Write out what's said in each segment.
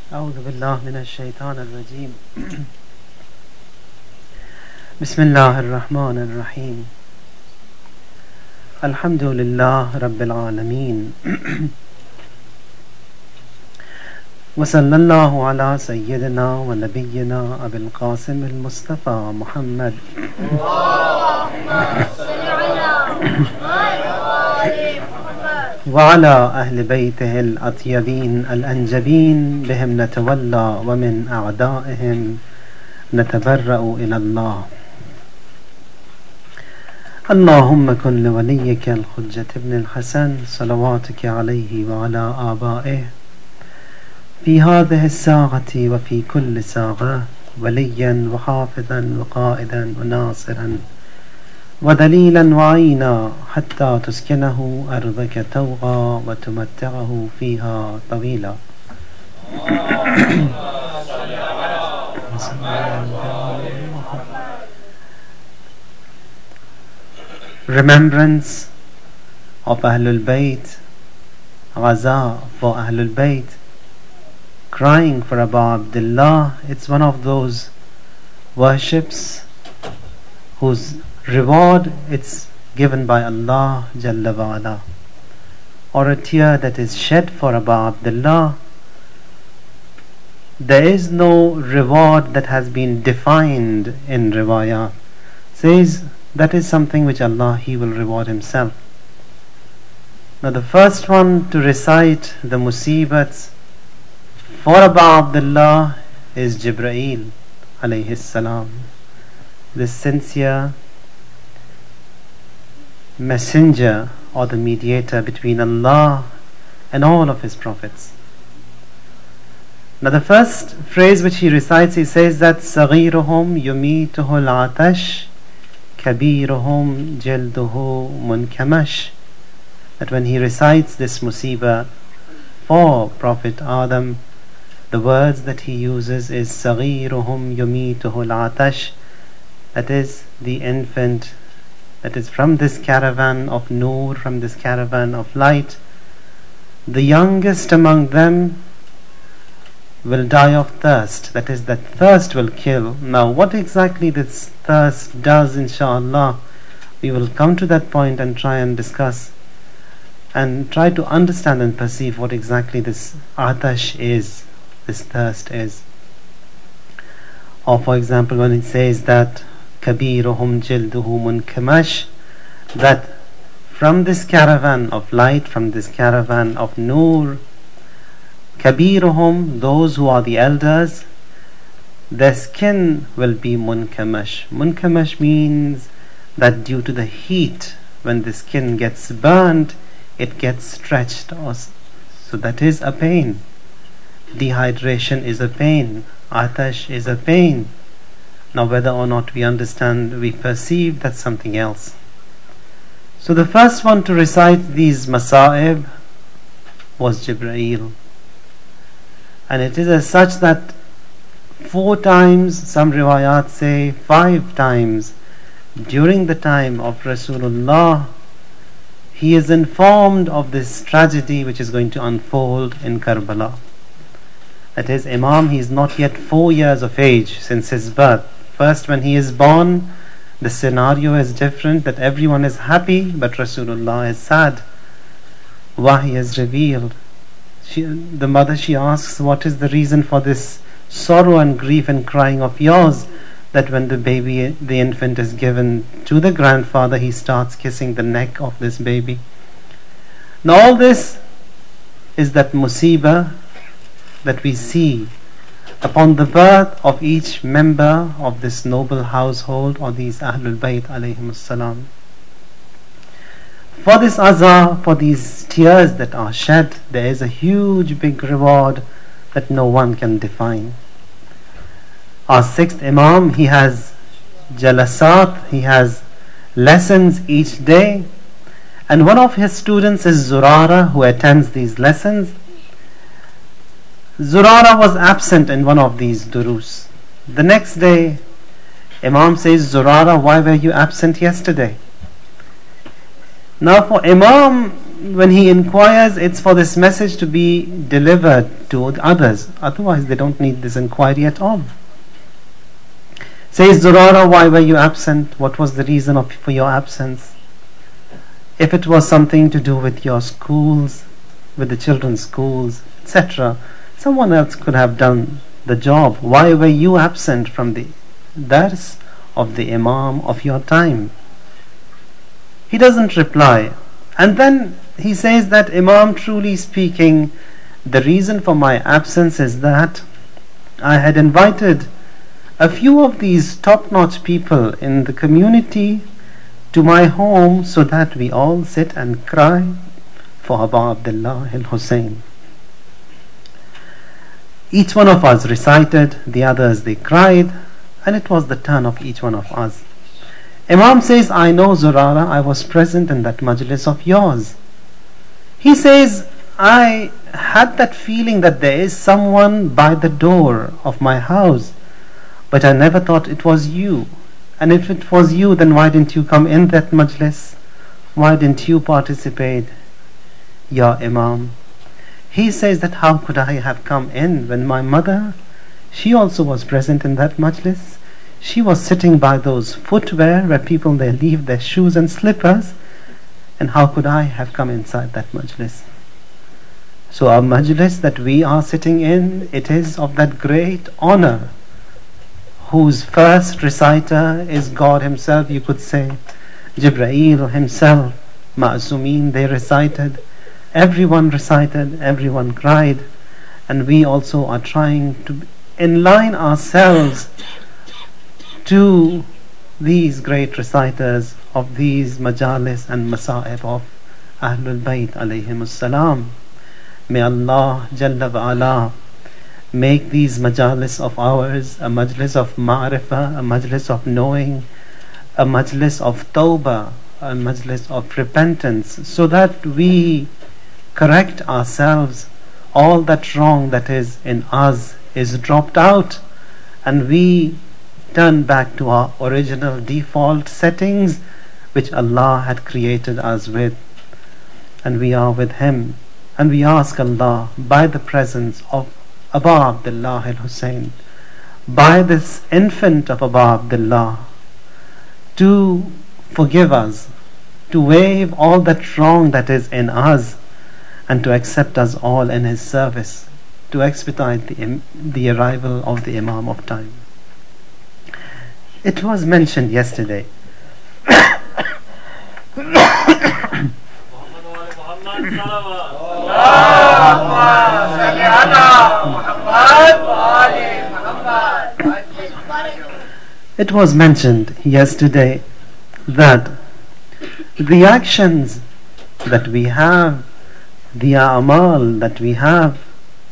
أعوذ بالله من الشيطان الرجيم بسم الله الرحمن الرحيم الحمد لله رب العالمين وصلى الله على سيدنا ونبينا أبي القاسم المصطفى محمد اللهم صل على محمد وعلى أهل بيته الأطيبين الأنجبين بهم نتولى ومن أعدائهم نتبرأ إلى الله. اللهم كن لوليك الحجة ابن الحسن صلواتك عليه وعلى آبائه في هذه الساعة وفي كل ساعة وليا وحافظا وقائدا وناصرا ودليلا وعينا حتى تسكنه أرضك توغى وتمتعه فيها طويلا. Remembrance of Ahlul Bayt, Ghaza for Ahlul Bayt, crying for Abu Abdullah. It's one of those worships whose reward it's given by Allah Jalla wa'ala, or a tear that is shed for Abu Abdullah. There is no reward that has been defined in riwayah. Says that is something which Allah, He will reward Himself. Now the first one to recite the musibats for Abu Abdullah is Jibreel alayhi salam, this sincere messenger or the mediator between Allah and all of His prophets. Now the first phrase which he recites, he says that صغيرهم يميته العطش كبيرهم جلده منكمش. That when he recites this musibah for Prophet Adam, the words that he uses is صغيرهم يميته العطش, that is the infant that is from this caravan of Noor, from this caravan of light. The youngest among them will die of thirst, that is, that thirst will kill. Now what exactly this thirst does, inshallah, we will come to that point and try and discuss and try to understand and perceive what exactly this atash is, this thirst is. Or for example, when it says that kabiruhum jilduhu munkamash, that from this caravan of light, from this caravan of Noor, kabiruhum, those who are the elders, their skin will be munkamash. Munkamash means that due to the heat, when the skin gets burnt, it gets stretched. So that is a pain. Dehydration is a pain. Atash is a pain. Now whether or not we understand, we perceive, that's something else. So the first one to recite these masa'ib was Jibreel. And it is as such that 4 times, some riwayat say 5 times, during the time of Rasulullah, he is informed of this tragedy which is going to unfold in Karbala. That is, Imam, he is not yet 4 years of age since his birth. First, when he is born, the scenario is different, that everyone is happy, but Rasulullah is sad. Wahy is revealed. The mother, she asks, what is the reason for this sorrow and grief and crying of yours? That when the baby, the infant is given to the grandfather, he starts kissing the neck of this baby. Now all this is that musibah that we see upon the birth of each member of this noble household, or these Ahlul Bayt alayhimus salam. For this azar, for these tears that are shed, there is a huge big reward that no one can define. Our 6th Imam, he has jalasat, he has lessons each day, and one of his students is Zurara, who attends these lessons. Zurara was absent in one of these durus. The next day, Imam says, Zurara, why were you absent yesterday? Now for Imam, when he inquires, it's for this message to be delivered to others. Otherwise, they don't need this inquiry at all. Says Zurara, why were you absent? What was the reason for your absence? If it was something to do with your schools, with the children's schools, etc., someone else could have done the job. Why were you absent from the dars of the Imam of your time? He doesn't reply. And then he says that, Imam, truly speaking, the reason for my absence is that I had invited a few of these top-notch people in the community to my home so that we all sit and cry for Abu Abdullah al-Hussein. Each one of us recited, the others they cried, and it was the turn of each one of us. Imam says, I know, Zurara, I was present in that majlis of yours. He says, I had that feeling that there is someone by the door of my house, but I never thought it was you. And if it was you, then why didn't you come in that majlis? Why didn't you participate, Ya Imam? He says that how could I have come in when my mother, she also was present in that majlis. She was sitting by those footwear where people they leave their shoes and slippers, and how could I have come inside that majlis? So our majlis that we are sitting in, it is of that great honor, whose first reciter is God himself, you could say. Jibreel himself, Ma'asumeen, they recited, everyone cried, and we also are trying to align ourselves to these great reciters of these majalis and masa'ib of Ahlul Bayt alayhimus salam. May Allah Jalla wa Ala make these majalis of ours a majlis of ma'rifah, a majlis of knowing, a majlis of tawbah, a majlis of repentance, so that we correct ourselves. All that wrong that is in us is dropped out, and we turn back to our original default settings which Allah had created us with, and we are with Him. And we ask Allah, by the presence of Abu Abdullah al-Hussein, by this infant of Abu Abdullah, to forgive us, to waive all that wrong that is in us, and to accept us all in His service, to expedite the arrival of the Imam of time. It was mentioned yesterday it was mentioned yesterday that the actions that we have, the a'mal that we have,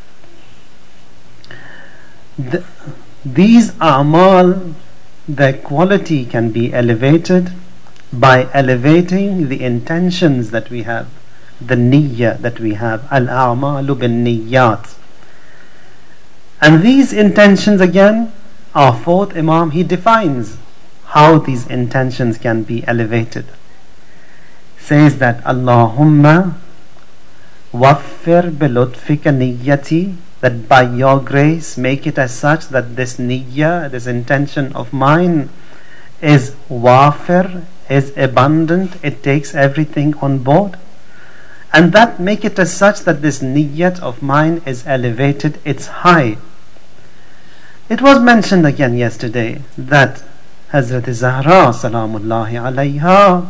these a'mal, their quality can be elevated by elevating the intentions that we have, the niyyah that we have, al-a'malu bin niyyat. And these intentions, again, our fourth Imam, he defines how these intentions can be elevated. Says that Allahumma waffir bilutfika niyyati, that by your grace make it as such that this niyyah, this intention of mine, is wafir, is abundant, it takes everything on board, and that make it as such that this niyyat of mine is elevated, it's high. It was mentioned again yesterday that Hazrat Zahra salamullahi alayha,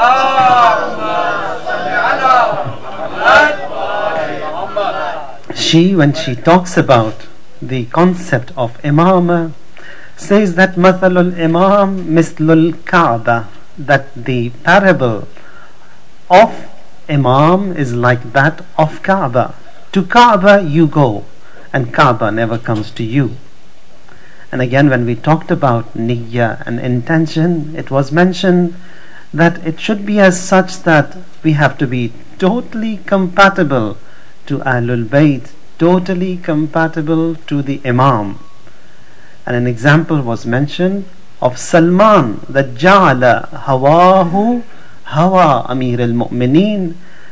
she, when she talks about the concept of imama, says that mathalul imam mislul Kaaba, that the parable of imam is like that of Kaaba. To Kaaba you go, and Kaaba never comes to you. And again, when we talked about niyyah and intention, it was mentioned that it should be as such that we have to be totally compatible to Ahlul Bayt, totally compatible to the Imam. And an example was mentioned of Salman, that Ja'ala Hawahu Hawa Amir al-Mu'mineen,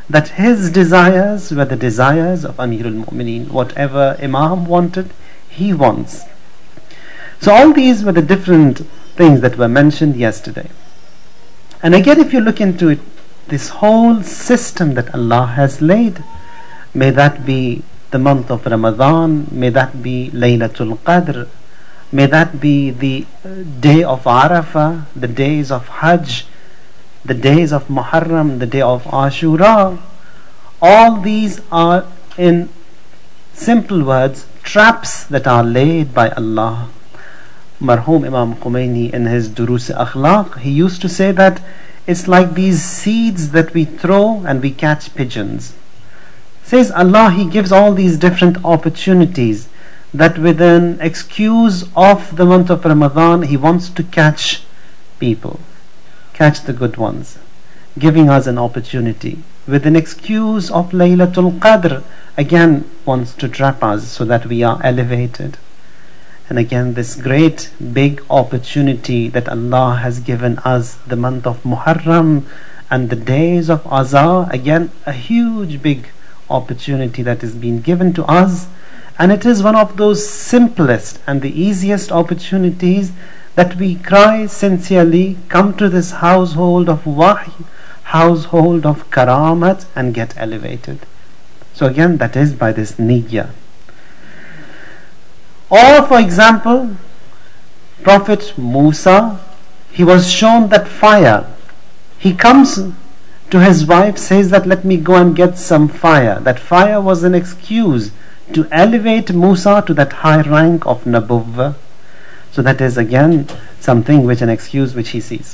that his desires were the desires of Amirul Mu'mineen. Whatever Imam wanted, he wants. So all these were the different things that were mentioned yesterday. And again, if you look into it, this whole system that Allah has laid, may that be the month of Ramadan, may that be Laylatul Qadr, may that be the day of Arafah, the days of Hajj, the days of Muharram, the day of Ashura. All these are, in simple words, traps that are laid by Allah. Marhum Imam Khomeini, in his Durus Akhlaq, he used to say that it's like these seeds that we throw and we catch pigeons. Says Allah, He gives all these different opportunities, that with an excuse of the month of Ramadan, He wants to catch people, catch the good ones, giving us an opportunity. With an excuse of Laylatul Qadr, again wants to trap us so that we are elevated. And again, this great big opportunity that Allah has given us, the month of Muharram and the days of Azar, again a huge big opportunity that is being given to us. And it is one of those simplest and the easiest opportunities that we cry sincerely, come to this household of wahy, household of karamat, and get elevated. So again, that is by this niyyah. Or for example, Prophet Musa, he was shown that fire. He comes to his wife, says that let me go and get some fire. That fire was an excuse to elevate Musa to that high rank of Nabuwwah. So that is again something which, an excuse which he sees.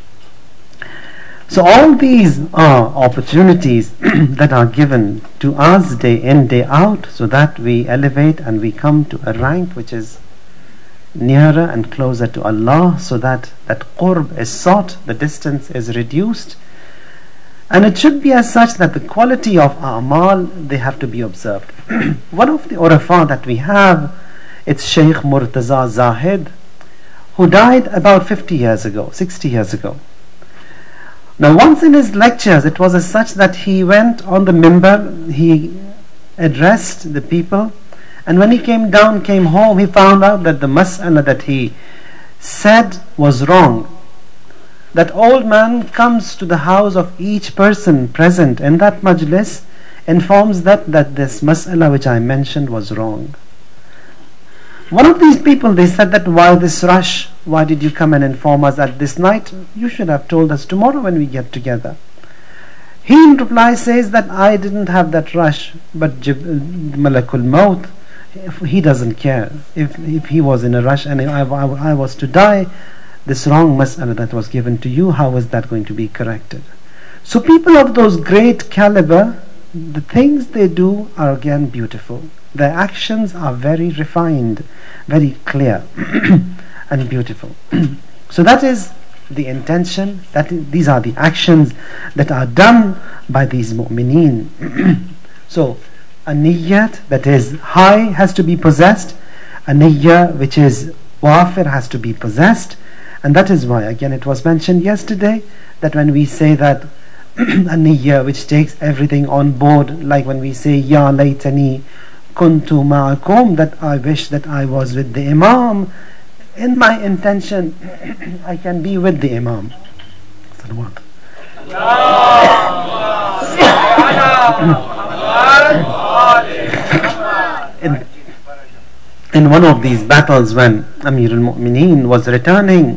So all these are opportunities that are given to us day in, day out, so that we elevate and we come to a rank which is nearer and closer to Allah, so that that qurb is sought, the distance is reduced. And it should be as such that the quality of a'mal, they have to be observed. One of the urafa that we have, it's Shaykh Murtaza Zahid, who died about 50 years ago, 60 years ago. Now once in his lectures, it was as such that he went on the mimbar, he addressed the people, and when he came home, he found out that the mas'ala that he said was wrong. That old man comes to the house of each person present in that majlis, informs that this mas'ala which I mentioned was wrong. One of these people, they said that why this rush? Why did you come and inform us at this night? You should have told us tomorrow when we get together. He in reply says that I didn't have that rush, but Malakul Maut, he doesn't care. If he was in a rush and I was to die, this wrong mas'ala that was given to you, how is that going to be corrected? So people of those great caliber, the things they do are again beautiful. Their actions are very refined, very clear and beautiful. So that is the intention, these are the actions that are done by these mu'mineen. So a niyyat that is high has to be possessed, a niyyah which is wafir has to be possessed. And that is why, again, it was mentioned yesterday that when we say that a niyyah which takes everything on board, like when we say Ya laytani kuntu ma'akum, that I wish that I was with the Imam, in my intention I can be with the Imam. In one of these battles, when Amirul Mu'mineen was returning,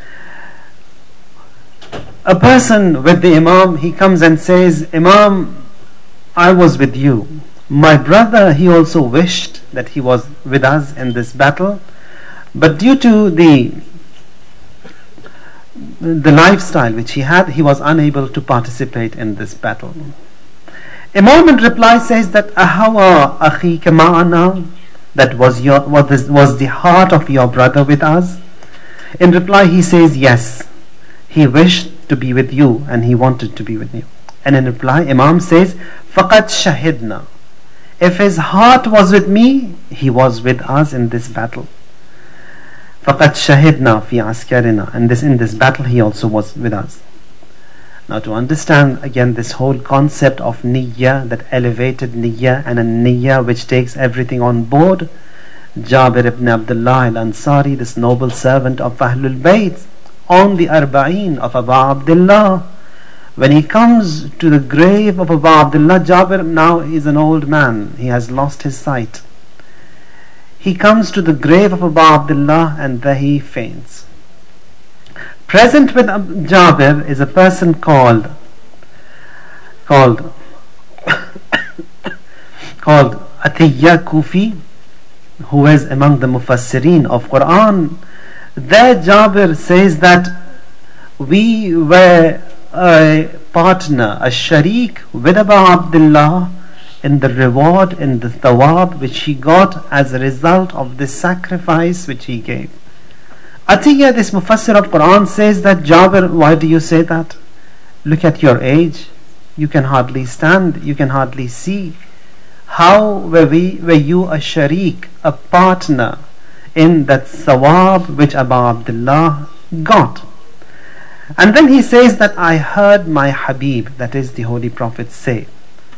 a person with the Imam, he comes and says, Imam, I was with you. My brother, he also wished that he was with us in this battle, but due to the lifestyle which he had, he was unable to participate in this battle. Imam in reply says that Ahawa akhika ma'ana, that was the heart of your brother with us. In reply he says yes, he wished to be with you and he wanted to be with you. And in reply Imam says faqad shahidna, if his heart was with me, he was with us in this battle. Faqad shahidna fi askarina, and in this battle he also was with us. Now, to understand again this whole concept of niyyah, that elevated niyyah, and a niyyah which takes everything on board, Jabir ibn Abdullah al-Ansari, this noble servant of Ahlul Bayt, on the Arba'een of Abu Abdullah, when he comes to the grave of Abu Abdullah, Jabir now is an old man, he has lost his sight. He comes to the grave of Abu Abdullah and there he faints. Present with Jabir is a person called Atiyya Kufi, who is among the Mufassirin of Quran. There Jabir says that we were a partner, a sharik with Abu Abdullah in the reward, in the thawab which he got as a result of this sacrifice which he gave. Atiyya, this Mufassir of Quran, says that Jabir, why do you say that? Look at your age, you can hardly stand, you can hardly see. How were you a sharik, a partner in that thawab which Abu Abdullah got? And then he says that I heard my Habib, that is the Holy Prophet, say,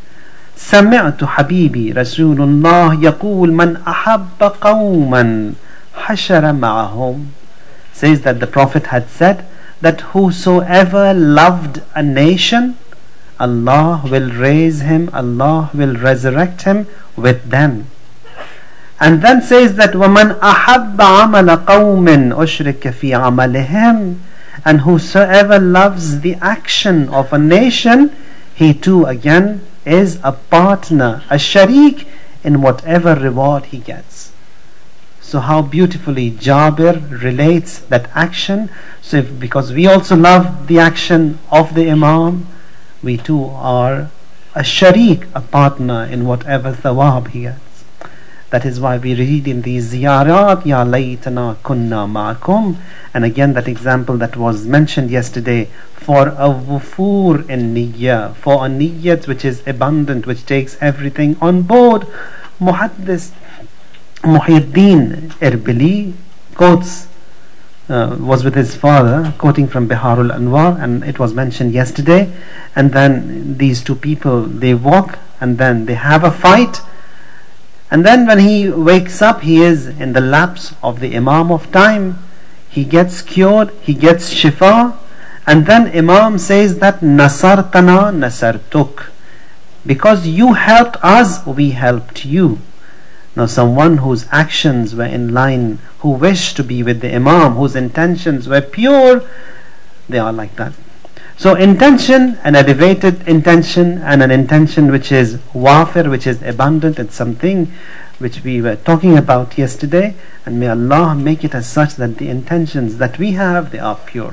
سمعت حبيبي رسول الله يقول من أحب قوما حشر معهم. Says that the Prophet had said that whosoever loved a nation, Allah will raise him, Allah will resurrect him with them. And then says that وَمَنْ أَحَبَّ عَمَلَ قَوْمٍ أُشْرِكَ فِي عَمَلِهِمْ. And whosoever loves the action of a nation, he too again is a partner, a sharik in whatever reward he gets. So how beautifully Jabir relates that action. So because we also love the action of the Imam, we too are a sharik, a partner in whatever thawab he gets. That is why we read in the ziyarat, Ya laytana kunna ma'akum. And again that example that was mentioned yesterday, for a wufur in niyyah, for a niyyat which is abundant, which takes everything on board. Muhaddis Muhyiddin Erbili quotes, was with his father, quoting from Biharul Anwar, and it was mentioned yesterday. And then these two people, they walk and then they have a fight. And then when he wakes up, he is in the laps of the Imam of time. He gets cured, he gets shifa. And then Imam says that Nasartana Nasartuk. Because you helped us, we helped you. Now someone whose actions were in line, who wished to be with the Imam, whose intentions were pure, they are like that. So intention, an elevated intention, and an intention which is wafir, which is abundant, it's something which we were talking about yesterday. And may Allah make it as such that the intentions that we have, they are pure.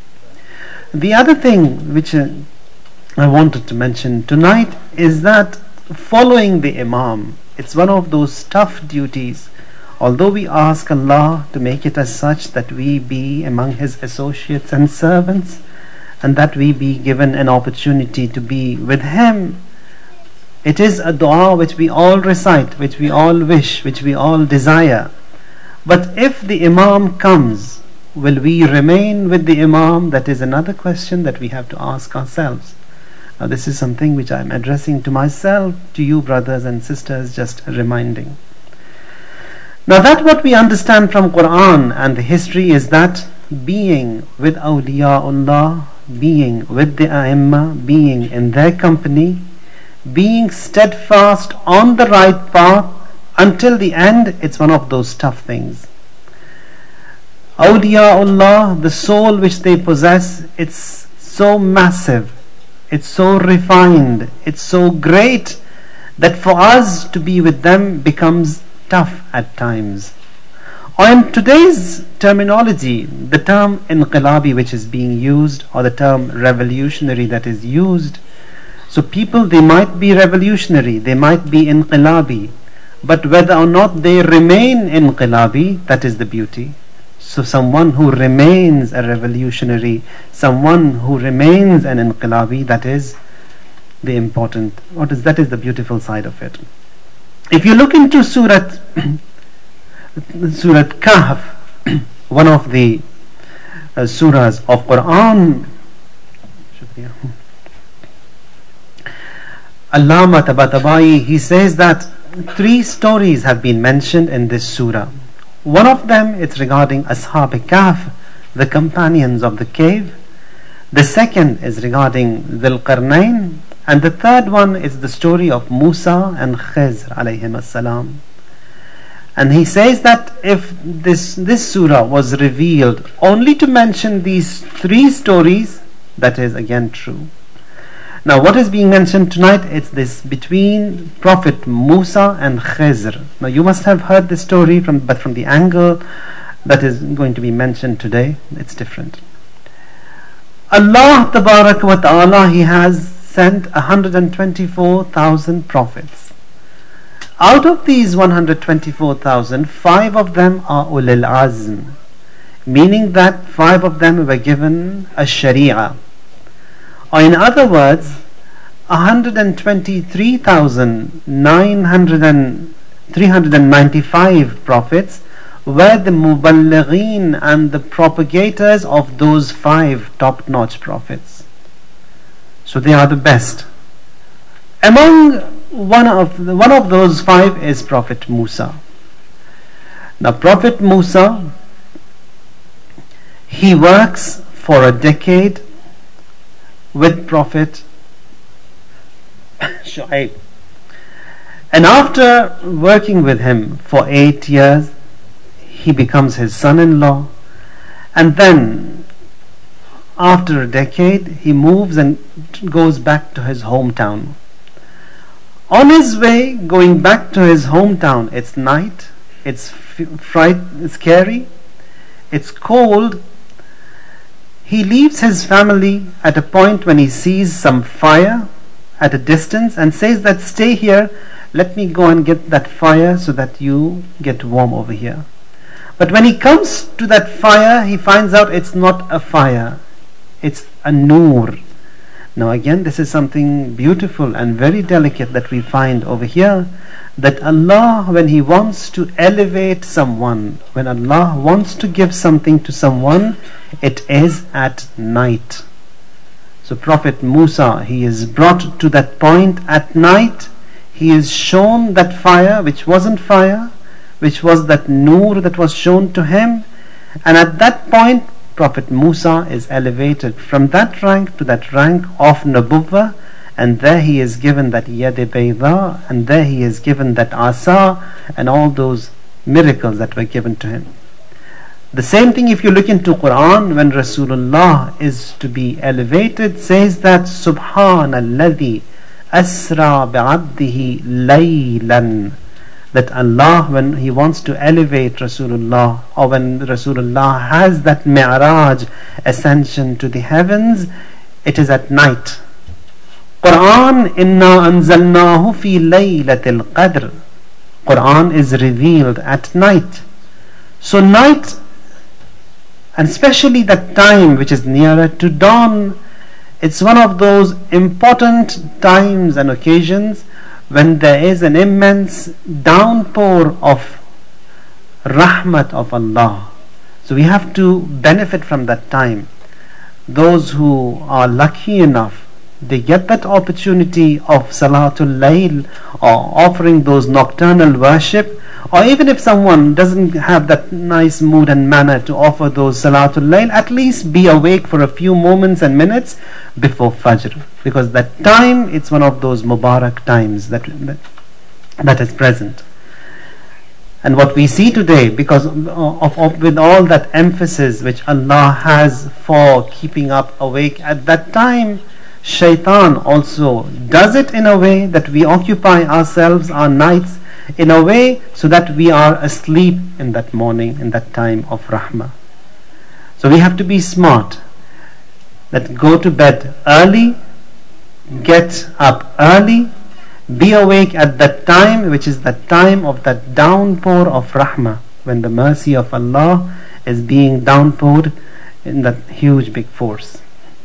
The other thing which I wanted to mention tonight is that following the Imam, it's one of those tough duties. Although we ask Allah to make it as such that we be among His associates and servants, and that we be given an opportunity to be with Him, it is a dua which we all recite, which we all wish, which we all desire. But if the Imam comes, will we remain with the Imam? That is another question that we have to ask ourselves. Now this is something which I am addressing to myself, to you brothers and sisters, just reminding. Now that what we understand from Quran and the history is that being with awliyaullah, being with the A'imma, being in their company, being steadfast on the right path until the end, it's one of those tough things. Awliyaullah, the soul which they possess, it's so massive, it's so refined, it's so great that for us to be with them becomes tough at times. Or in today's terminology, the term inqilabi which is being used, or the term revolutionary that is used. So people, they might be revolutionary, they might be inqilabi, but whether or not they remain inqilabi, that is the beauty. So someone who remains a revolutionary, someone who remains an inqilabi, that is the important, that is the beautiful side of it. If you look into Surat Kahf, one of the surahs of Quran, Allama Tabatabai, he says that 3 stories have been mentioned in this surah. One of them is regarding Ashab Kahf, the companions of the cave. The second is regarding Dhul Qarnayn, and the third one is the story of Musa and Khizr alayhim as-salam. And he says that if this surah was revealed only to mention these 3 stories, that is again true. Now what is being mentioned tonight, it's this between Prophet Musa and Khizr. Now you must have heard this story but from the angle that is going to be mentioned today, it's different. Allah Tabarak wa Ta'ala, He has sent 124,000 prophets. Out of these 124,000, 5 of them are Ulul Azm, meaning that 5 of them were given a Sharia. Or in other words, 123,395 prophets were the Muballighin and the propagators of those 5 top-notch prophets. So they are the best. Among one of those 5 is Prophet Musa. Now Prophet Musa, he works for a decade with Prophet Shu'aib, and after working with him for 8 years, he becomes his son-in-law, and then after a decade he moves and goes back to his hometown. On his way going back to his hometown, it's night, it's scary, it's cold. He leaves his family at a point when he sees some fire at a distance and says that, stay here, let me go and get that fire so that you get warm over here. But when he comes to that fire, he finds out it's not a fire, it's a noor. Now again, this is something beautiful and very delicate that we find over here, that Allah, when He wants to elevate someone, when Allah wants to give something to someone, it is at night. So Prophet Musa, he is brought to that point at night. He is shown that fire which wasn't fire, which was that noor that was shown to him, and at that point Prophet Musa is elevated from that rank to that rank of Nabuwwah, and there he is given that Yad-e Bayda, and there he is given that Asa, and all those miracles that were given to him. The same thing if you look into Quran, when Rasulullah is to be elevated, says that Subhanalladhi asra bi'abdihi laylan, that Allah, when He wants to elevate Rasulullah, or when Rasulullah has that Mi'raj, ascension to the heavens, it is at night. Quran, inna anzalnahu fi laylatil qadr. Quran is revealed at night. So night, and especially that time which is nearer to dawn, it's one of those important times and occasions when there is an immense downpour of rahmat of Allah. So we have to benefit from that time. Those who are lucky enough, they get that opportunity of Salatul Layl, or offering those nocturnal worship, or even if someone doesn't have that nice mood and manner to offer those Salatul Layl, at least be awake for a few moments and minutes before Fajr, because that time, it's one of those Mubarak times that is present. And what we see today, because of with all that emphasis which Allah has for keeping up awake at that time, Shaitan also does it in a way that we occupy ourselves, our nights, in a way so that we are asleep in that morning, in that time of Rahmah. So we have to be smart, that go to bed early, get up early, be awake at that time, which is the time of that downpour of Rahmah, when the mercy of Allah is being downpoured in that huge big force.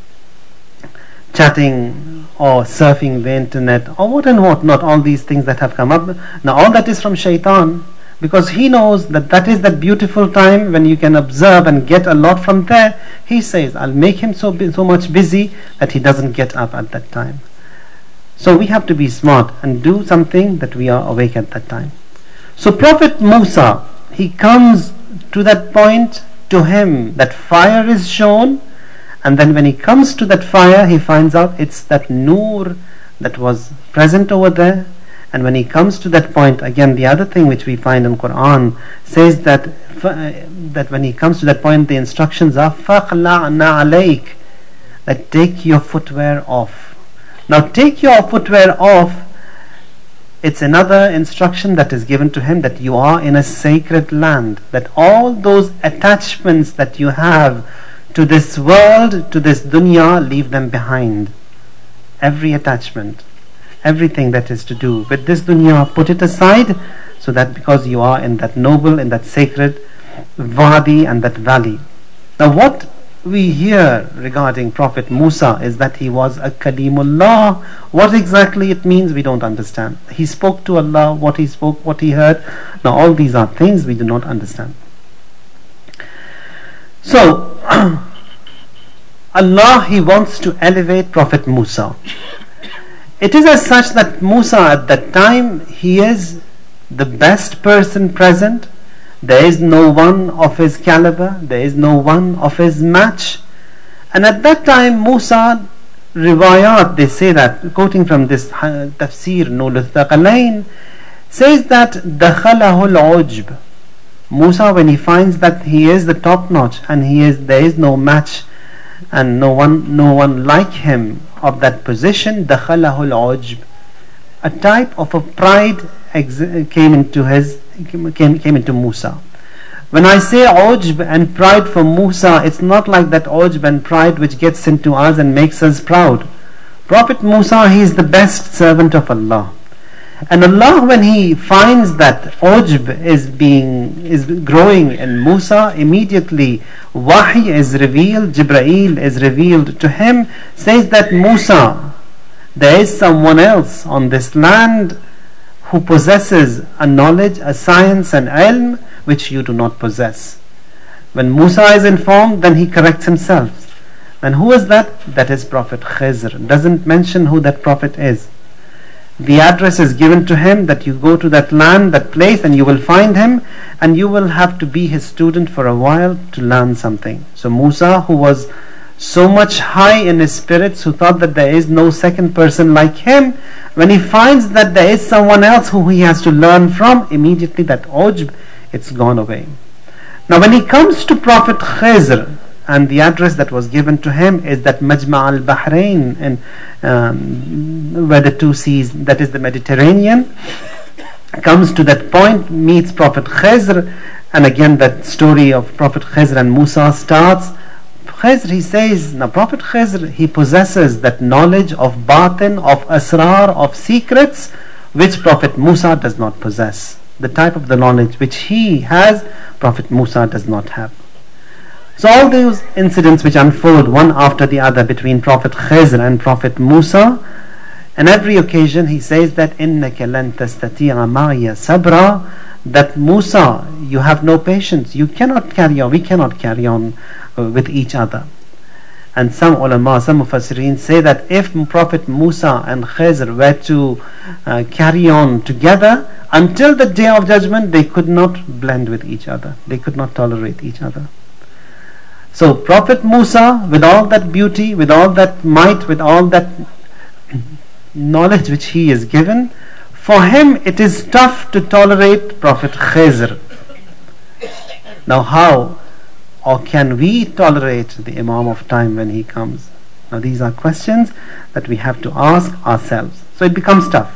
Chatting or surfing the internet or what and what not, all these things that have come up. Now all that is from Shaitan, because he knows that that is that beautiful time when you can observe and get a lot from there. He says, I'll make him so much busy that he doesn't get up at that time. So we have to be smart and do something that we are awake at that time. So Prophet Musa, he comes to that point, to him that fire is shown, and then when he comes to that fire, he finds out it's that nur that was present over there. And when he comes to that point, again, the other thing which we find in Quran says that when he comes to that point, the instructions are فَقْلَعْنَا عَلَيْكَ, that take your footwear off. Now take your footwear off, it's another instruction that is given to him, that you are in a sacred land, that all those attachments that you have to this world, to this dunya, leave them behind. Every attachment, everything that is to do with this dunya, put it aside, so that because you are in that noble, in that sacred wadi and that valley. Now what we hear regarding Prophet Musa is that he was a Kalimullah. What exactly it means, we don't understand. He spoke to Allah, what he spoke, what he heard. Now all these are things we do not understand. So Allah, he wants to elevate Prophet Musa. It is as such that Musa at that time, he is the best person present. There is no one of his caliber, there is no one of his match. And at that time Musa, riwayat, they say that, quoting from this tafsir Nul al-Thaqalain, says that dakhalahu al-ujb. Musa, when he finds that he is the top notch and there is no match and no one like him of that position, dakhalahu al-ujb, a type of a pride came into Musa. When I say ujb and pride for Musa, it's not like that ujb and pride which gets into us and makes us proud. Prophet Musa, he is the best servant of Allah. And Allah, when he finds that ujb is growing in Musa, immediately wahy is revealed, Jibreel is revealed to him, says that Musa, there is someone else on this land who possesses a knowledge, a science, an ilm which you do not possess. When Musa is informed, then he corrects himself. And who is that? That is Prophet Khizr. Doesn't mention who that prophet is. The address is given to him that you go to that land, that place, and you will find him, and you will have to be his student for a while to learn something. So Musa, who was so much high in his spirits, who thought that there is no second person like him, when he finds that there is someone else who he has to learn from, immediately that ujb, it's gone away. Now when he comes to Prophet Khizr, and the address that was given to him is that Majma' al-Bahrain, and where the two seas, that is the Mediterranean, comes to that point, meets Prophet Khizr, and again that story of Prophet Khizr and Musa starts. Khizr, he says, now Prophet Khizr, he possesses that knowledge of batin, of asrar, of secrets, which Prophet Musa does not possess. The type of the knowledge which he has, Prophet Musa does not have. So all those incidents which unfold one after the other between Prophet Khizr and Prophet Musa, and every occasion he says that إِنَّكَ لَن تَسْتَطِيعَ مَعِيَ صَبْرًا, that Musa, you have no patience, you cannot carry on, we cannot carry on with each other. And some ulama, some mufassirin say that if Prophet Musa and Khizr were to carry on together until the day of judgment, they could not blend with each other, they could not tolerate each other. So Prophet Musa, with all that beauty, with all that might, with all that knowledge which he is given, for him it is tough to tolerate Prophet Khizr. Now how or can we tolerate the Imam of time when he comes? Now these are questions that we have to ask ourselves. So it becomes tough.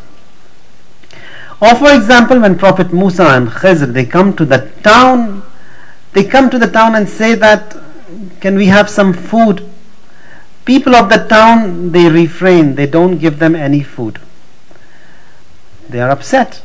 Or for example, when Prophet Musa and Khizr, they come to the town and say that, can we have some food? People of the town, they refrain, they don't give them any food. They are upset.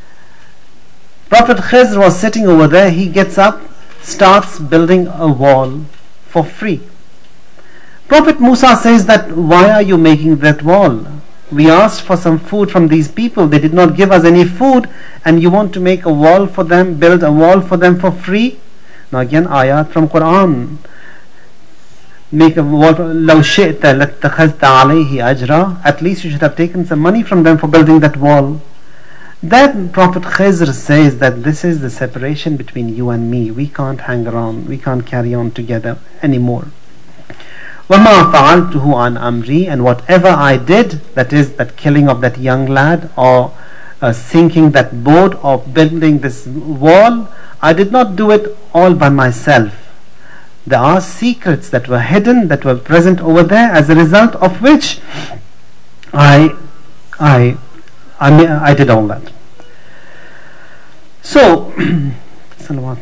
Prophet Khizr was sitting over there, he gets up, starts building a wall for free. Prophet Musa says that, why are you making that wall? We asked for some food from these people, they did not give us any food, and you want to make a wall for them, build a wall for them for free? Now again, ayat from Quran. Make a wall. لو شئت لاتخذت عليه أجرا. At least you should have taken some money from them for building that wall. That Prophet Khizr says that this is the separation between you and me. We can't hang around, we can't carry on together anymore. وَمَا فَعَلْتُهُ عَنْ أَمْرِي. And whatever I did, that is that killing of that young lad, or sinking that boat, or building this wall, I did not do it all by myself. There are secrets that were hidden, that were present over there, as a result of which I did all that. So, salawat.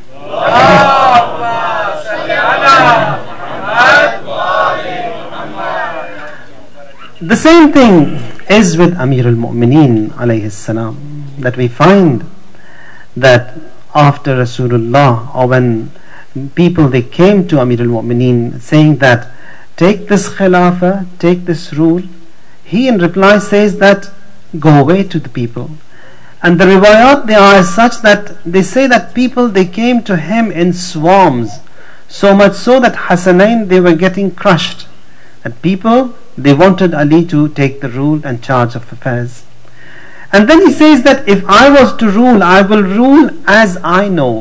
The same thing is with Amir al-Mu'mineen alayhi salam, that we find that after Rasulullah, or when people they came to Amir al-Mu'mineen saying that take this khilafah, take this rule, he in reply says that go away to the people. And the riwayat they are such that they say that people they came to him in swarms, so much so that Hasanain they were getting crushed, that people they wanted Ali to take the rule and charge of affairs. And then he says that if I was to rule, I will rule as I know.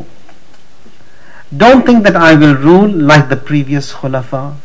Don't think that I will rule like the previous khulafa.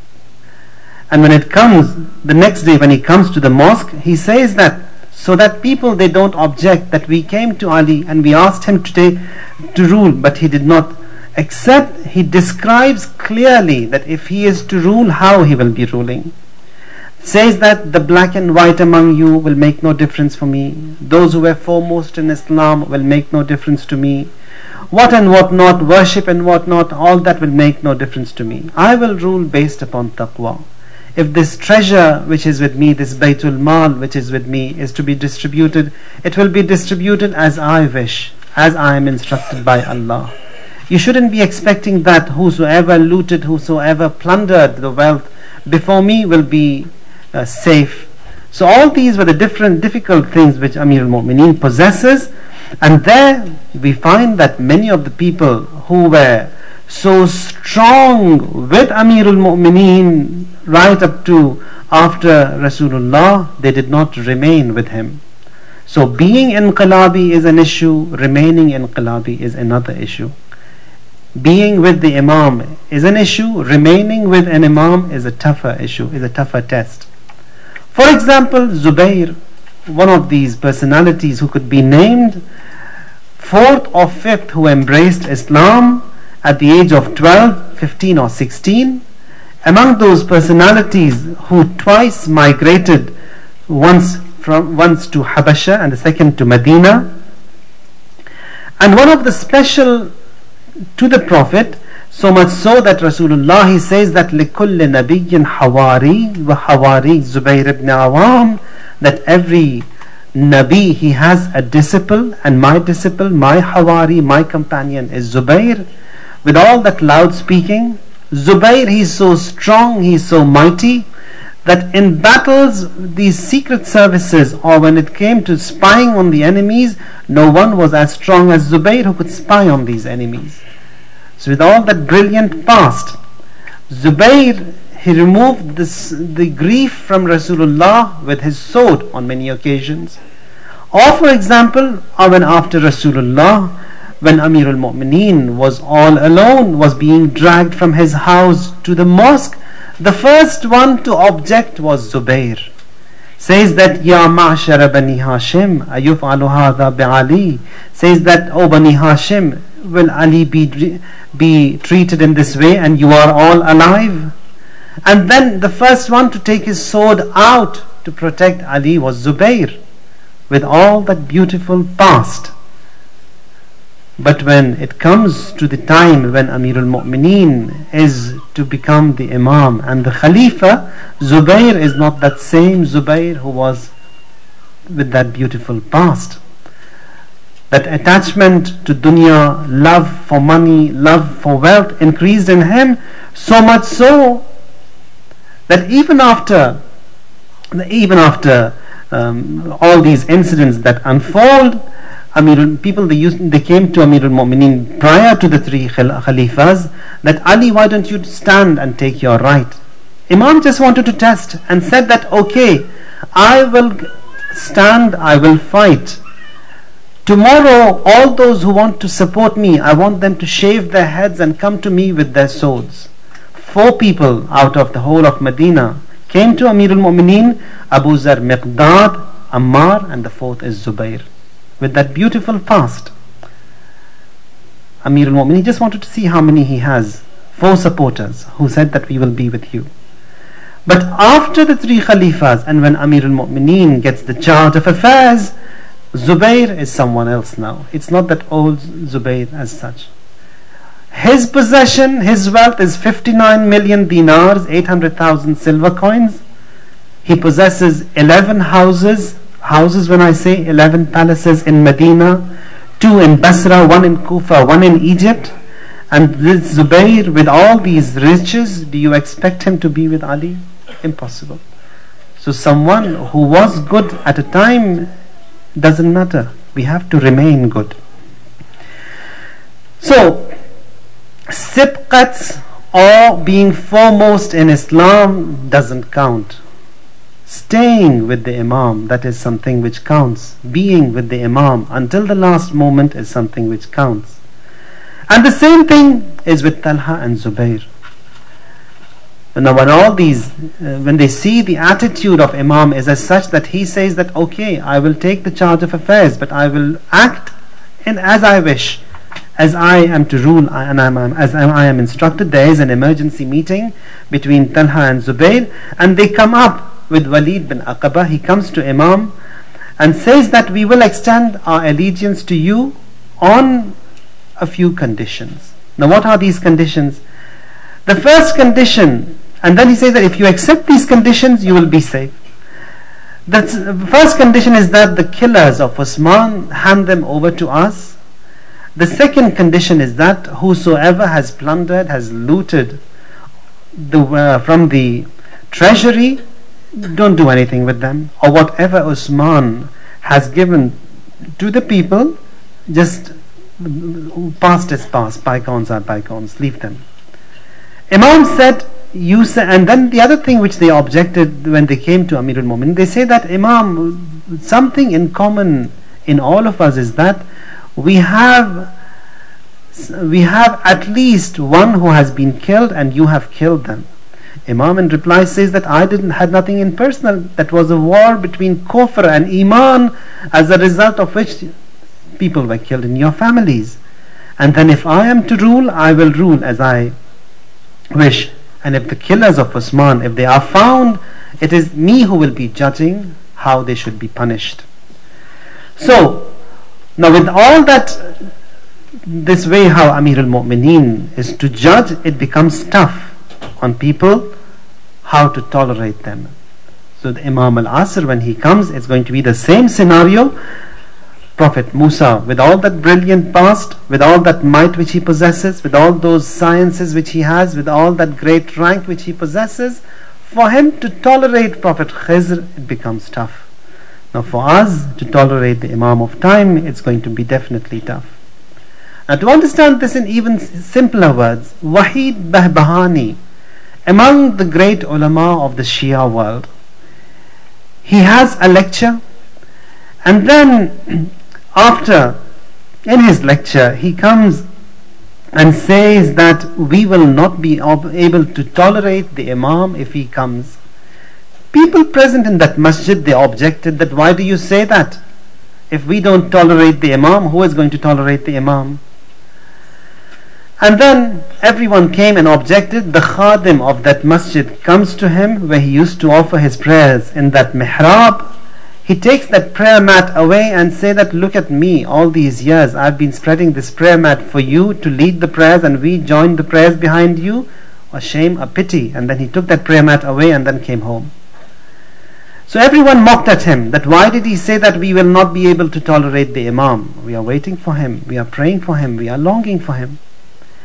And when it comes the next day, when he comes to the mosque, he says that so that people they don't object that we came to Ali and we asked him to rule, but he did not accept. He describes clearly that if he is to rule, how he will be ruling. Says that the black and white among you will make no difference for me. Those who were foremost in Islam will make no difference to me. What and what not, worship and what not, all that will make no difference to me. I will rule based upon taqwa. If this treasure which is with me, this Baytul Mal which is with me, is to be distributed, it will be distributed as I wish, as I am instructed by Allah. You shouldn't be expecting that whosoever looted, whosoever plundered the wealth before me will be safe. So all these were the different difficult things which Amir al-Mu'mineen possesses. And there we find that many of the people who were so strong with Amir al-Mu'mineen right up to after Rasulullah, they did not remain with him. So being inqilabi is an issue, remaining inqilabi is another issue. Being with the Imam is an issue, remaining with an Imam is a tougher issue, is a tougher test. For example, Zubair, one of these personalities who could be named, fourth or fifth who embraced Islam at the age of 12, 15 or 16. Among those personalities who twice migrated, once to Habasha and the second to Medina. And one of the special to the Prophet, so much so that Rasulullah he says that لِكُلِّ نَبِيٍّ حَوَارِي وَحَوَارِي Zubayr ibn Awam, that every Nabi he has a disciple, and my disciple, my Hawari, my companion is Zubayr. With all that loud speaking, Zubayr he is so strong, he is so mighty, that in battles, these secret services, or when it came to spying on the enemies, no one was as strong as Zubayr who could spy on these enemies. So with all that brilliant past, Zubayr he removed the grief from Rasulullah with his sword on many occasions. Or for example, when after Rasulullah, when Amir al-Mu'mineen was all alone, was being dragged from his house to the mosque, the first one to object was Zubayr. Says that, Ya ma'ashara Bani Hashim, ayuf'alu hadha bi'ali. Says that, O Bani Hashim, will Ali be treated in this way and you are all alive? And then the first one to take his sword out to protect Ali was Zubayr, with all that beautiful past. But when it comes to the time when Amir al-Mu'mineen is to become the Imam and the Khalifa, Zubayr is not that same Zubayr who was with that beautiful past. That attachment to dunya, love for money, love for wealth increased in him, so much so that even after even after all these incidents that unfold, they came to Amir al-Mu'mineen prior to the three Khalifas, that Ali, why don't you stand and take your right? Imam just wanted to test and said that, okay, I will stand, I will fight. Tomorrow, all those who want to support me, I want them to shave their heads and come to me with their swords. 4 people out of the whole of Medina came to Amir al-Mu'mineen: Abu Zar, Miqdad, Ammar, and the 4th is Zubair. With that beautiful past, Amir al-Mu'mineen just wanted to see how many he has. 4 supporters who said that we will be with you. But after the 3 Khalifas, and when Amir al-Mu'mineen gets the charge of affairs, Zubair is someone else now. It's not that old Zubair as such. His possession, his wealth is 59 million dinars, 800,000 silver coins. He possesses 11 houses. Houses, when I say 11 palaces in Medina, 2 in Basra, 1 in Kufa, 1 in Egypt. And this Zubair, with all these riches, do you expect him to be with Ali? Impossible. So someone who was good at a time, doesn't matter. We have to remain good. So, sibqat or being foremost in Islam doesn't count. Staying with the Imam, that is something which counts. Being with the Imam until the last moment is something which counts. And the same thing is with Talha and Zubair. Now when they see the attitude of Imam is as such that he says that, okay, I will take the charge of affairs, but I will act as I wish, as I am to rule, and as I am instructed. There is an emergency meeting between Talha and Zubair, and they come up with Walid bin Aqaba. He comes to Imam and says that we will extend our allegiance to you on a few conditions. Now what are these conditions? The first condition, and then he says that if you accept these conditions, you will be safe. The first condition is that the killers of Usman hand them over to us. The second condition is that whosoever has plundered, has looted from the treasury, don't do anything with them. Or whatever Usman has given to the people, just past is past, bygones are bygones, leave them. Imam said, and then the other thing which they objected when they came to Amir al-Mu'minin, they say that, Imam, something in common in all of us is that we have at least one who has been killed and you have killed them. Imam in reply says that I had nothing in personal. That was a war between Kufr and Iman, as a result of which people were killed in your families. And then if I am to rule, I will rule as I wish. And if the killers of Usman, if they are found, it is me who will be judging how they should be punished. So, now with all that, this way how Amir al-Mu'mineen is to judge, it becomes tough on people how to tolerate them. So the Imam al-Asr, when he comes, it's going to be the same scenario. Prophet Musa, with all that brilliant past, with all that might which he possesses, with all those sciences which he has, with all that great rank which he possesses, for him to tolerate Prophet Khizr, it becomes tough. Now for us to tolerate the Imam of time, it's going to be definitely tough. Now to understand this in even simpler words, Wahid Bahbahani, among the great ulama of the Shia world, he has a lecture, and then in his lecture, he comes and says that we will not be able to tolerate the Imam if he comes. People present in that masjid, they objected that, why do you say that? If we don't tolerate the Imam, who is going to tolerate the Imam? And then everyone came and objected. The khadim of that masjid comes to him where he used to offer his prayers in that mihrab. He takes that prayer mat away and say that, look at me, all these years I've been spreading this prayer mat for you to lead the prayers, and we joined the prayers behind you. A shame, a pity. And then he took that prayer mat away and then came home. So everyone mocked at him, that why did he say that we will not be able to tolerate the Imam? We are waiting for him, we are praying for him, we are longing for him.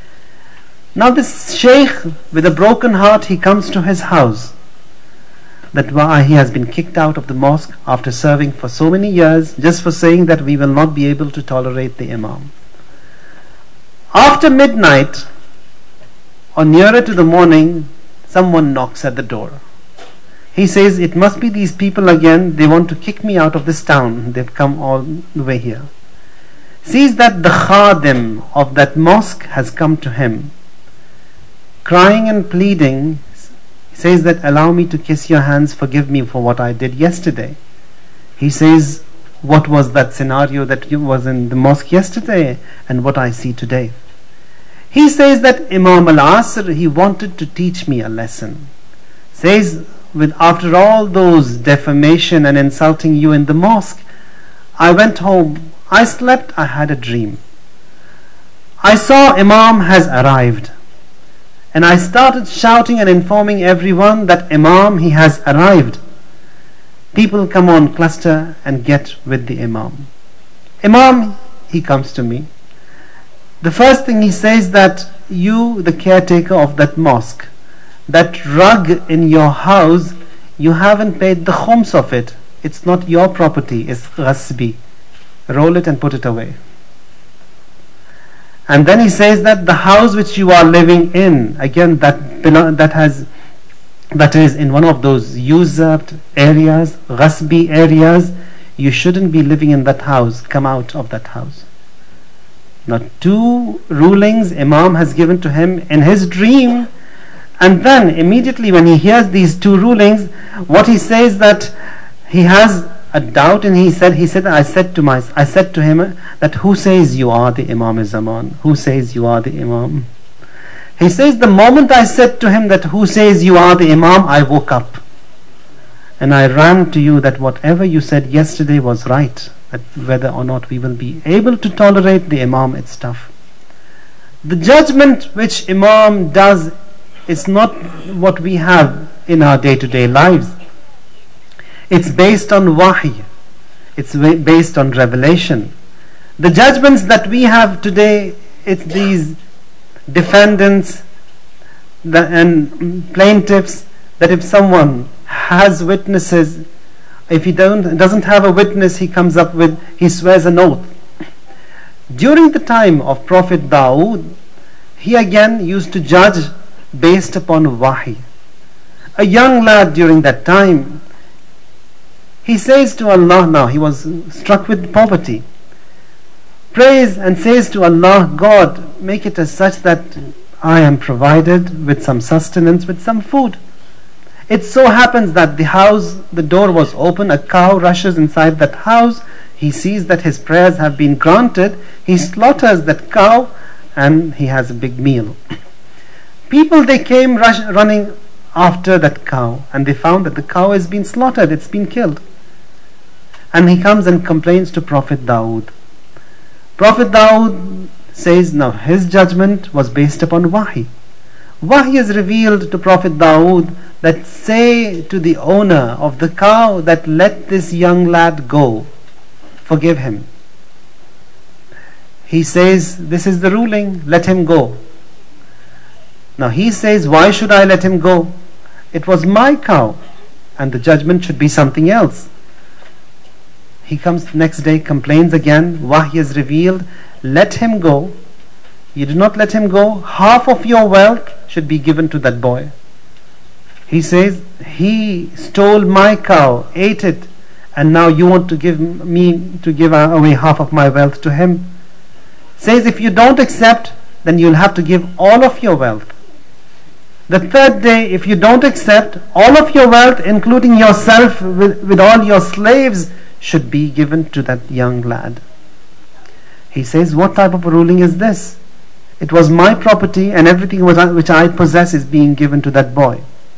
Now this Shaykh with a broken heart, he comes to his house. that he has been kicked out of the mosque after serving for so many years, just for saying that we will not be able to tolerate the Imam. After midnight or nearer to the morning, someone knocks at the door. He says, it must be these people again, they want to kick me out of this town, they've come all the way here. Sees that the khadim of that mosque has come to him, crying and pleading, says that, allow me to kiss your hands, forgive me for what I did yesterday. He says, what was that scenario that was in the mosque yesterday and what I see today? He says that Imam al-Asr, he wanted to teach me a lesson. Says, after all those defamation and insulting you in the mosque, I went home, I slept, I had a dream. I saw Imam has arrived. And I started shouting and informing everyone that Imam, he has arrived. People come on, cluster and get with the Imam. Imam, he comes to me. The first thing he says that, you, the caretaker of that mosque, that rug in your house, you haven't paid the khums of it. It's not your property, it's ghasbi. Roll it and put it away. And then he says that the house which you are living in, again that is in one of those usurped areas, ghasbi areas, you shouldn't be living in that house, come out of that house. Now 2 rulings Imam has given to him in his dream, and then immediately when he hears these 2 rulings, what he says that he has a doubt, and he said I said to him that, who says you are the Imam Zaman? Who says you are the Imam? He says, the moment I said to him that, who says you are the Imam, I woke up and I ran to you that whatever you said yesterday was right, that whether or not we will be able to tolerate the Imam, it's tough. The judgment which Imam does is not what we have in our day-to-day lives. It's based on wahy. It's based on revelation. The judgments that we have today, it's these defendants and plaintiffs, that if someone has witnesses, if he doesn't have a witness, he swears an oath. During the time of Prophet Dawood, he again used to judge based upon wahy. A young lad during that time, he says to Allah, now he was struck with poverty, prays and says to Allah, God, make it as such that I am provided with some sustenance, with some food. It so happens that the door was open, a cow rushes inside that house, he sees that his prayers have been granted, he slaughters that cow and he has a big meal. People, they came running after that cow, and they found that the cow has been slaughtered, it's been killed. And he comes and complains to Prophet Dawood. Prophet Dawood says, now his judgment was based upon wahy. Wahy is revealed to Prophet Dawood that, say to the owner of the cow that, let this young lad go, forgive him. He says, this is the ruling, let him go. Now he says, why should I let him go? It was my cow, and the judgment should be something else. He comes next day, complains again, wahy is revealed, let him go. You do not let him go, half of your wealth should be given to that boy. He says, he stole my cow, ate it, and now you want to give away half of my wealth to him. Says, if you don't accept, then you'll have to give all of your wealth. The 3rd day, if you don't accept, all of your wealth, including yourself with all your slaves, should be given to that young lad. He says, what type of ruling is this? It was my property, and everything which I possess is being given to that boy.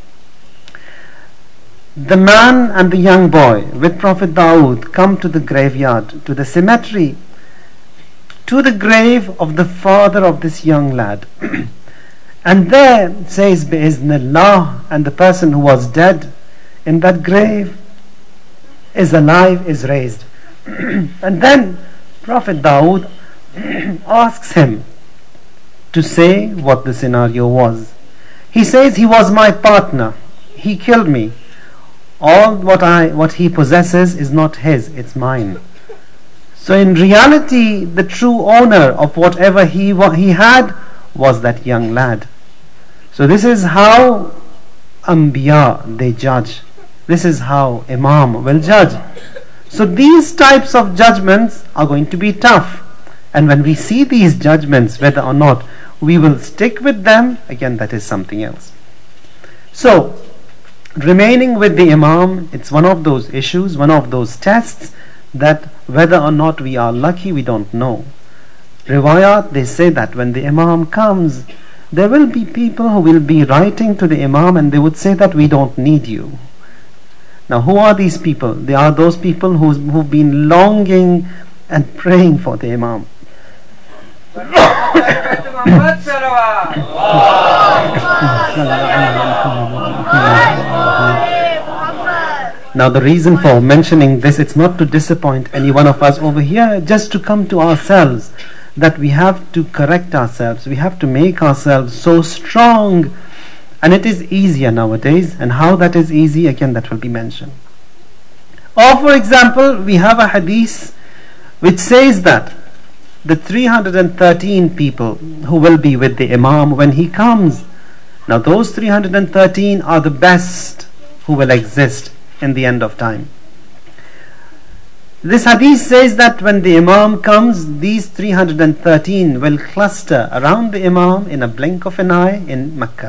The man and the young boy with Prophet Dawood come to the graveyard, to the cemetery, to the grave of the father of this young lad. And there says, Bi'iznillah, and the person who was dead in that grave is alive, is raised. And then Prophet Dawood asks him to say what the scenario was. He says, he was my partner, he killed me. All what he possesses is not his, it's mine. So in reality, the true owner of whatever he had was that young lad. So this is how Anbiya they judge. This is how Imam will judge. So these types of judgments are going to be tough. And when we see these judgments, whether or not we will stick with them, again that is something else. So remaining with the Imam, it's one of those issues, one of those tests that whether or not we are lucky, we don't know. Riwayat, they say that when the Imam comes, there will be people who will be writing to the Imam and they would say that we don't need you. Now who are these people? They are those people who've been longing and praying for the Imam. Now the reason for mentioning this, it's not to disappoint any one of us over here, just to come to ourselves, that we have to correct ourselves, we have to make ourselves so strong, and it is easier nowadays. And how that is easy, again that will be mentioned. Or for example, we have a hadith which says that the 313 people who will be with the Imam when he comes, now those 313 are the best who will exist in the end of time. This hadith says that when the Imam comes, these 313 will cluster around the Imam in a blink of an eye in Mecca.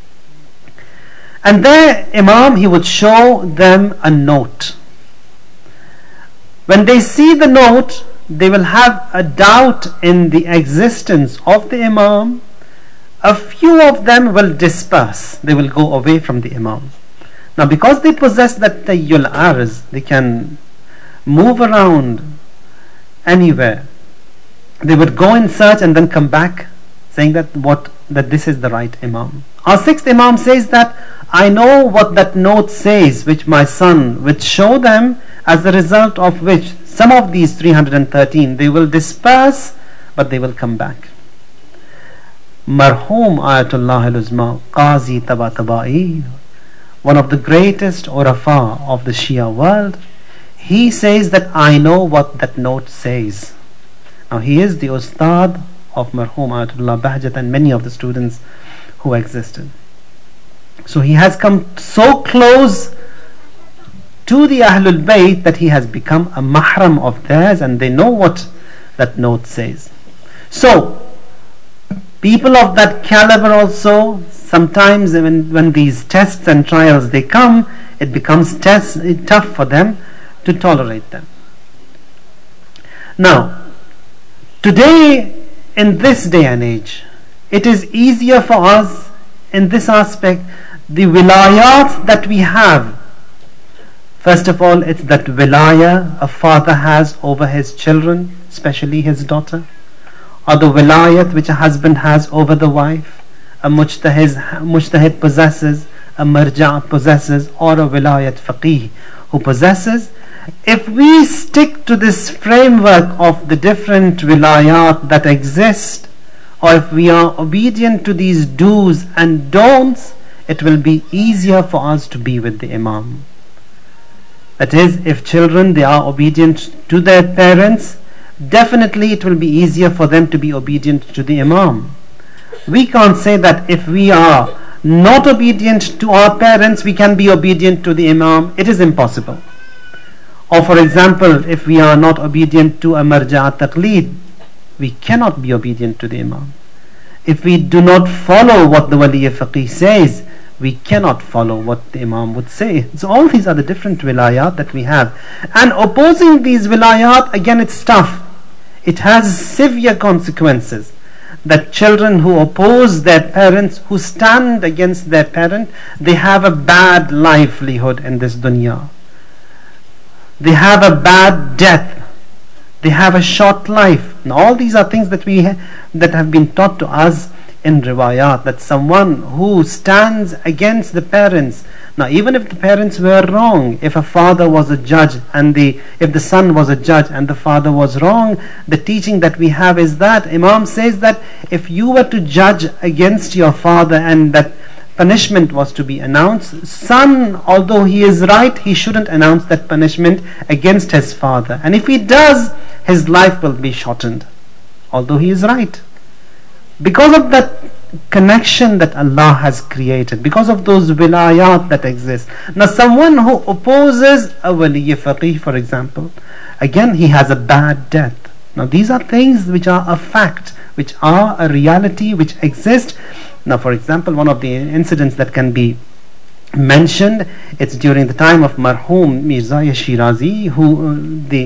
And there Imam, he would show them a note. When they see the note, they will have a doubt in the existence of the Imam. A few of them will disperse, they will go away from the Imam. Now because they possess that tayyul arz, they can move around anywhere. They would go in search and then come back saying that this is the right Imam. Our sixth Imam says that I know what that note says, which my son would show them, as a result of which some of these 313 they will disperse, but they will come back. Marhum Ayatullah al-Uzma Qazi Tabatabai, one of the greatest urafa of the Shia world, he says that I know what that note says. Now he is the Ustad of Marhum Ayatullah Bahjat and many of the students who existed. So he has come so close to the Ahlul Bayt that he has become a mahram of theirs, and they know what that note says. So people of that caliber also, sometimes when these tests and trials they come, it becomes tough for them to tolerate them. Now today, in this day and age, it is easier for us in this aspect. The wilayat that we have, first of all, it's that wilaya a father has over his children, especially his daughter, or the wilayat which a husband has over the wife, a mujtahid possesses, a marja' possesses, or a wilayat faqih who possesses. If we stick to this framework of the different wilayat that exist, or if we are obedient to these do's and don'ts, it will be easier for us to be with the Imam. That is, if children they are obedient to their parents, definitely it will be easier for them to be obedient to the Imam. We can't say that if we are not obedient to our parents, we can be obedient to the Imam. It is impossible. Or for example, if we are not obedient to a marja' taqleed, we cannot be obedient to the Imam. If we do not follow what the wali faqih says, we cannot follow what the Imam would say. So all these are the different wilayat that we have, and opposing these wilayat, again, it's tough. It has severe consequences. That children who oppose their parents, who stand against their parent, they have a bad livelihood in this dunya. They have a bad death. They have a short life. And all these are things that that have been taught to us in riwayat, that someone who stands against the parents, now even if the parents were wrong, if a father was a judge and if the son was a judge and the father was wrong, the teaching that we have is that Imam says that if you were to judge against your father and that punishment was to be announced, son, although he is right, he shouldn't announce that punishment against his father. And if he does, his life will be shortened, although he is right. Because of that connection that Allah has created, because of those wilayat that exist. Now someone who opposes a wali faqih, for example, again he has a bad death. Now these are things which are a fact, which are a reality, which exist. Now for example, one of the incidents that can be mentioned, it's during the time of Marhum Mirza Shirazi, who the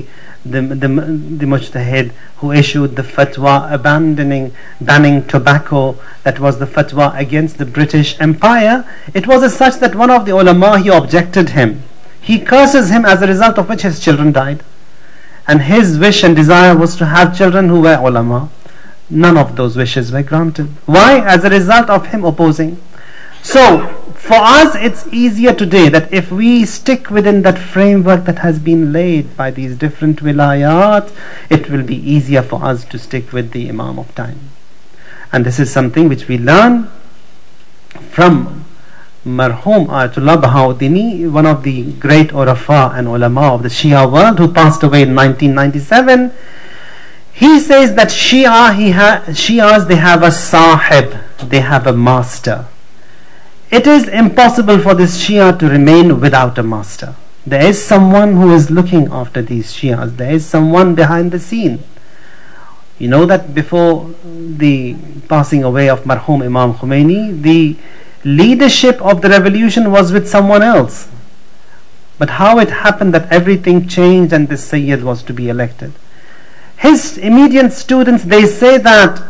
mujtahid who issued the fatwa banning tobacco. That was the fatwa against the British Empire. It was as such that one of the ulama, he objected him. He curses him, as a result of which his children died. And his wish and desire was to have children who were ulama. None of those wishes were granted. Why? As a result of him opposing. So for us it's easier today that if we stick within that framework that has been laid by these different wilayat, it will be easier for us to stick with the Imam of time. And this is something which we learn from Marhum Ayatollah Bahauddini, one of the great urafa and ulama of the Shia world, who passed away in 1997. He says that Shias, they have a sahib, they have a master. It is impossible for this Shia to remain without a master. There is someone who is looking after these Shias. There is someone behind the scene. You know that before the passing away of Marhum Imam Khomeini, the leadership of the revolution was with someone else. But how it happened that everything changed and this Sayyid was to be elected? His immediate students, they say that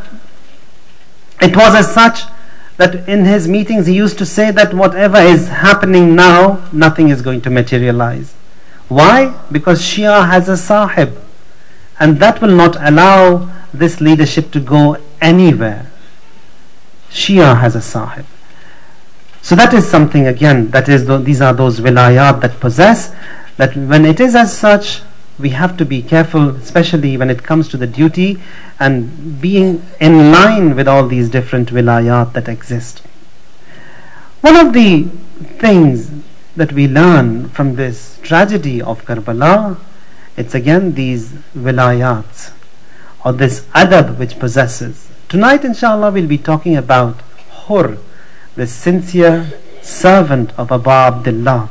it was as such that in his meetings he used to say that whatever is happening now, nothing is going to materialize. Why? Because Shia has a sahib, and that will not allow this leadership to go anywhere. Shia has a sahib. So that is something, again, these are those wilayat that possess, that when it is as such, we have to be careful, especially when it comes to the duty and being in line with all these different wilayat that exist. One of the things that we learn from this tragedy of Karbala, it's again these wilayats, or this adab which possesses. Tonight inshallah we'll be talking about Hur, the sincere servant of Abu Abdullah.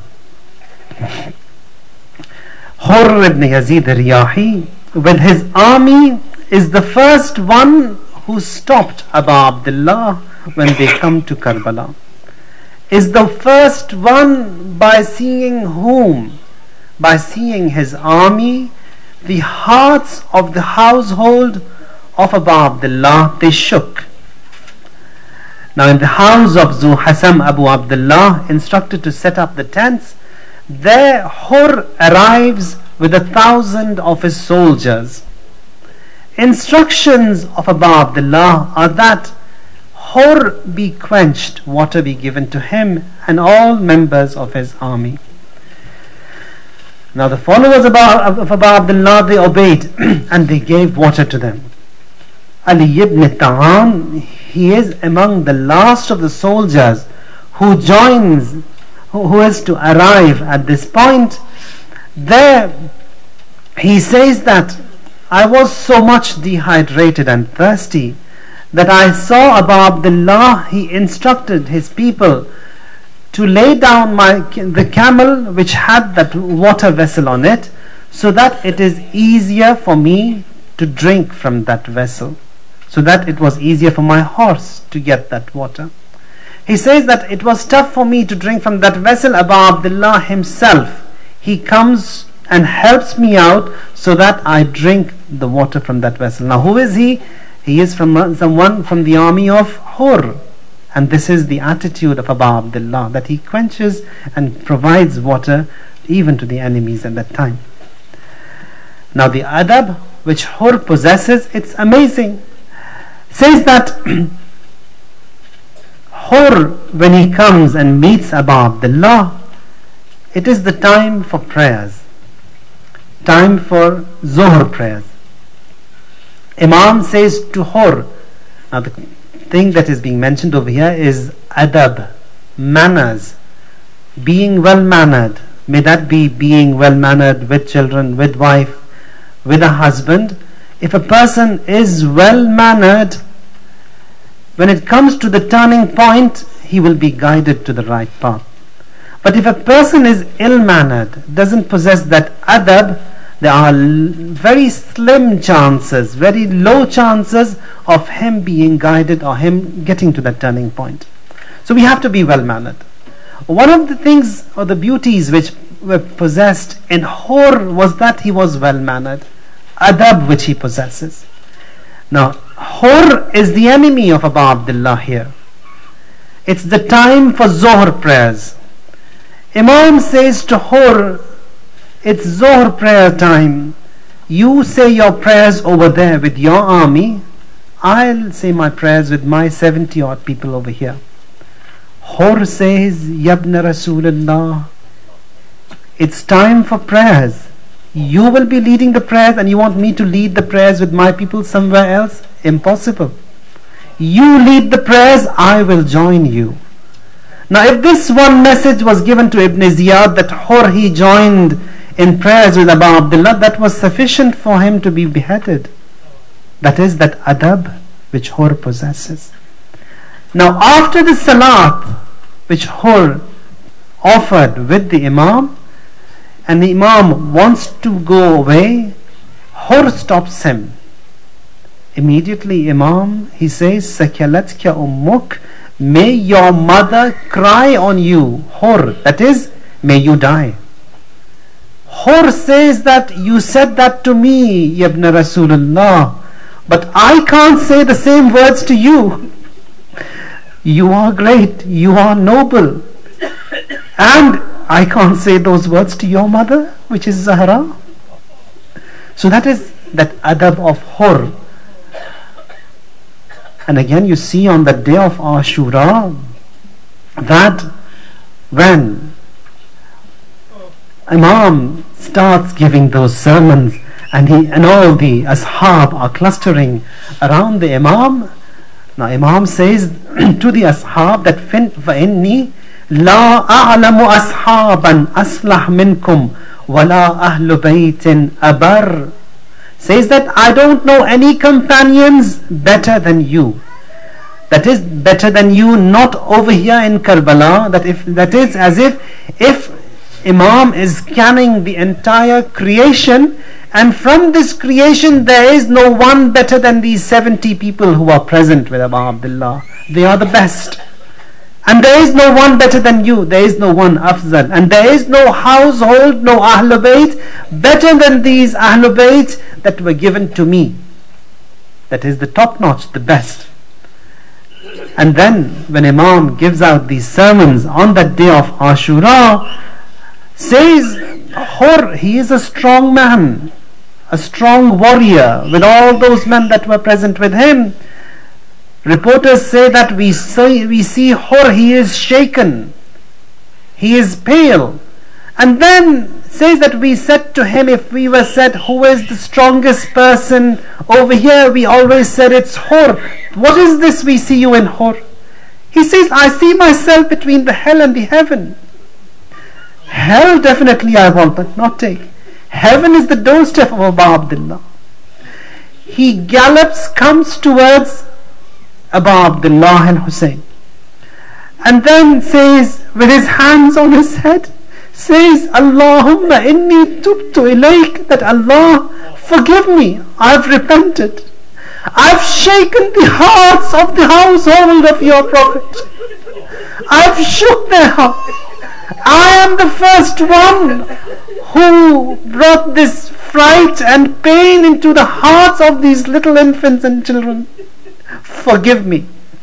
Hur ibn Yazid al-Riyahi, with his army, is the first one who stopped Abu Abdullah when they come to Karbala. Is the first one by seeing whom? By seeing his army, the hearts of the household of Abu Abdullah, they shook. Now in the house of Zu Hasam Abu Abdullah, instructed to set up the tents, there Hur arrives with 1,000 of his soldiers. Instructions of Abu Abdullah are that Hur be quenched, water be given to him and all members of his army. Now the followers of Abu Abdullah, they obeyed and they gave water to them. Ali ibn Ta'an, he is among the last of the soldiers who is to arrive at this point. There he says that I was so much dehydrated and thirsty that I saw Abu Abdullah, he instructed his people to lay down the camel which had that water vessel on it, so that it is easier for me to drink from that vessel, so that it was easier for my horse to get that water. He says that it was tough for me to drink from that vessel. Abu Abdullah himself, he comes and helps me out so that I drink the water from that vessel. Now who is he? He is from someone from the army of Hur. And this is the attitude of Abu Abdullah, that he quenches and provides water even to the enemies at that time. Now the adab which Hur possesses, it's amazing. Says that Hur, when he comes and meets Abu Abdullah, it is the time for prayers, time for Zuhr prayers. Imam says to Hur, now the thing that is being mentioned over here is adab, manners, being well mannered, may that be being well mannered with children, with wife, with a husband. If a person is well mannered, when it comes to the turning point, he will be guided to the right path. But if a person is ill mannered, doesn't possess that adab, there are very slim chances, very low chances of him being guided or him getting to that turning point. So we have to be well mannered. One of the things or the beauties which were possessed in Hur was that he was well mannered, adab which he possesses. Now Hur is the enemy of Abu Abdullah here. It's the time for Zohr prayers. Imam says to Hur, it's Zohr prayer time. You say your prayers over there with your army. I'll say my prayers with my 70 odd people over here. Hur says, Yabna Rasulullah, it's time for prayers. You will be leading the prayers and you want me to lead the prayers with my people somewhere else? Impossible. You lead the prayers, I will join you. Now if this one message was given to Ibn Ziyad that Hur he joined in prayers with Abu Abdullah, that was sufficient for him to be beheaded. That is that adab which Hur possesses. Now after the salat which Hur offered with the Imam, and the Imam wants to go away, Hur stops him. Immediately Imam, he says, Sakalatka ummuk, may your mother cry on you, Hur, that is, may you die. Hur says that you said that to me, Yabna Rasulullah, but I can't say the same words to you. You are great, you are noble, and I can't say those words to your mother, which is Zahra. So that is that adab of Hur. And again you see on the day of Ashura that when Imam starts giving those sermons and all the ashab are clustering around the Imam. Now Imam says to the ashab that فَإِنِّي لَا أَعْلَمُ أَصْحَابًا أَصْلَحْ مِنْكُمْ وَلَا أَهْلُ بَيْتٍ أَبَرٍ. Says that I don't know any companions better than you. That is better than you, not over here in Karbala. That is as if Imam is scanning the entire creation, and from this creation there is no one better than these 70 people who are present with Abu Abdullah. They are the best. And there is no one better than you. There is no one afzal. And there is no household, no Ahlul Bayt better than these Ahlul Bayt that were given to me. That is the top notch, the best. And then when Imam gives out these sermons on that day of Ashura, says Hur, he is a strong man, a strong warrior with all those men that were present with him. Reporters say that we see Hur, he is shaken, he is pale. And then says that we said to him, if we were said who is the strongest person over here, we always said it's Hur. What is this we see you in Hur? He says, I see myself between the hell and the heaven. Hell definitely I will not take. Heaven is the doorstep of Abu Abdullah. He gallops, comes towards Abu Abdullah and Hussein, and then says with his hands on his head, says, Allahumma inni tubtu ilayk, that Allah forgive me, I've repented, I've shaken the hearts of the household of your Prophet, I've shook their hearts, I am the first one who brought this fright and pain into the hearts of these little infants and children. Forgive me.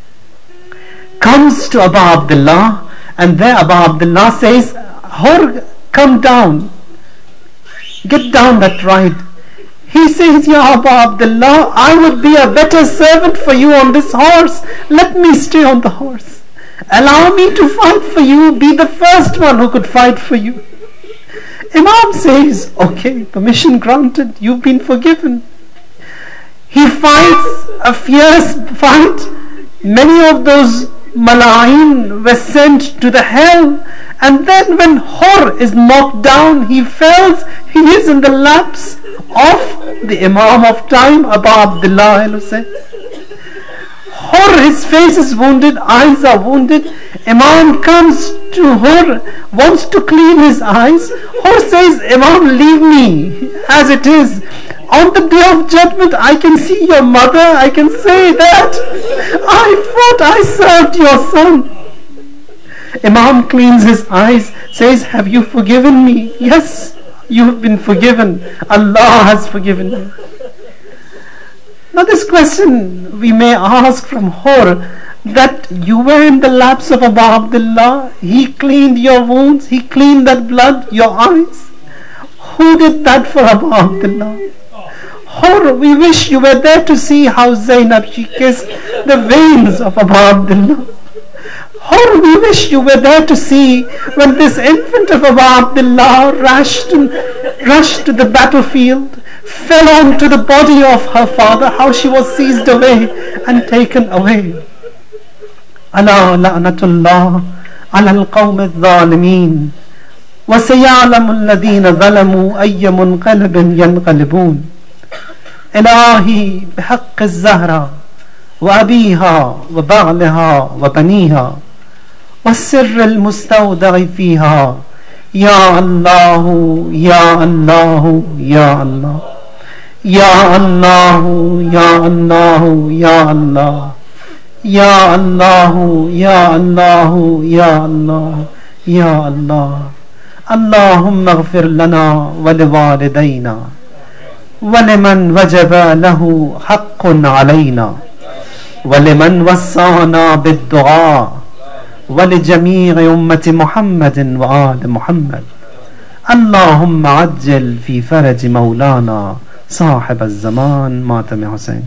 Comes to Abu Abdullah, and there Abu Abdullah says, Hur, come down, get down that ride. He says, Ya Abu Abdullah, I would be a better servant for you on this horse. Let me stay on the horse. Allow me to fight for you, be the first one who could fight for you. Imam says, okay, permission granted, you've been forgiven. He fights a fierce fight. Many of those Malain were sent to the hell, and then when Hur is knocked down, he falls, he is in the laps of the Imam of time, Abu Abdullah al-Hussein. Hur, his face is wounded, eyes are wounded. Imam comes to Hur, wants to clean his eyes. Hur says, Imam, leave me as it is. On the day of judgment, I can see your mother. I can say that I thought I served your son. Imam cleans his eyes, says, have you forgiven me? Yes, you have been forgiven. Allah has forgiven you. Now this question we may ask from Hur, that you were in the laps of Abu Abdullah, he cleaned your wounds, he cleaned that blood, your eyes. Who did that for Abu Abdullah? Hur, we wish you were there to see how Zainab, she kissed the veins of Abu Abdullah. Hur, we wish you were there to see when this infant of Abu Abdullah rushed to the battlefield, fell onto the body of her father, how she was seized away and taken away. Ala la'natullah ala al-qawm al-zalimin wa sayalamu alladhina zalamu ayya munqalibin yanqalibun. إلهي بحق الزهرة وأبيها وبعلها وبنيها والسر المستودع فيها يا الله يا الله يا الله يا الله يا الله يا الله يا الله يا الله يا الله يا الله. اللهم اغفر لنا ولوالدينا ولمن وجب له حق علينا ولمن وصانا بالدعاء ولجميع أمة محمد وآل محمد. اللهم عجل في فرج مولانا صاحب الزمان ماتم حسين.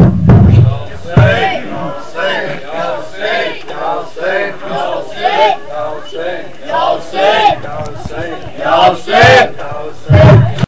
Ya Hüseyin!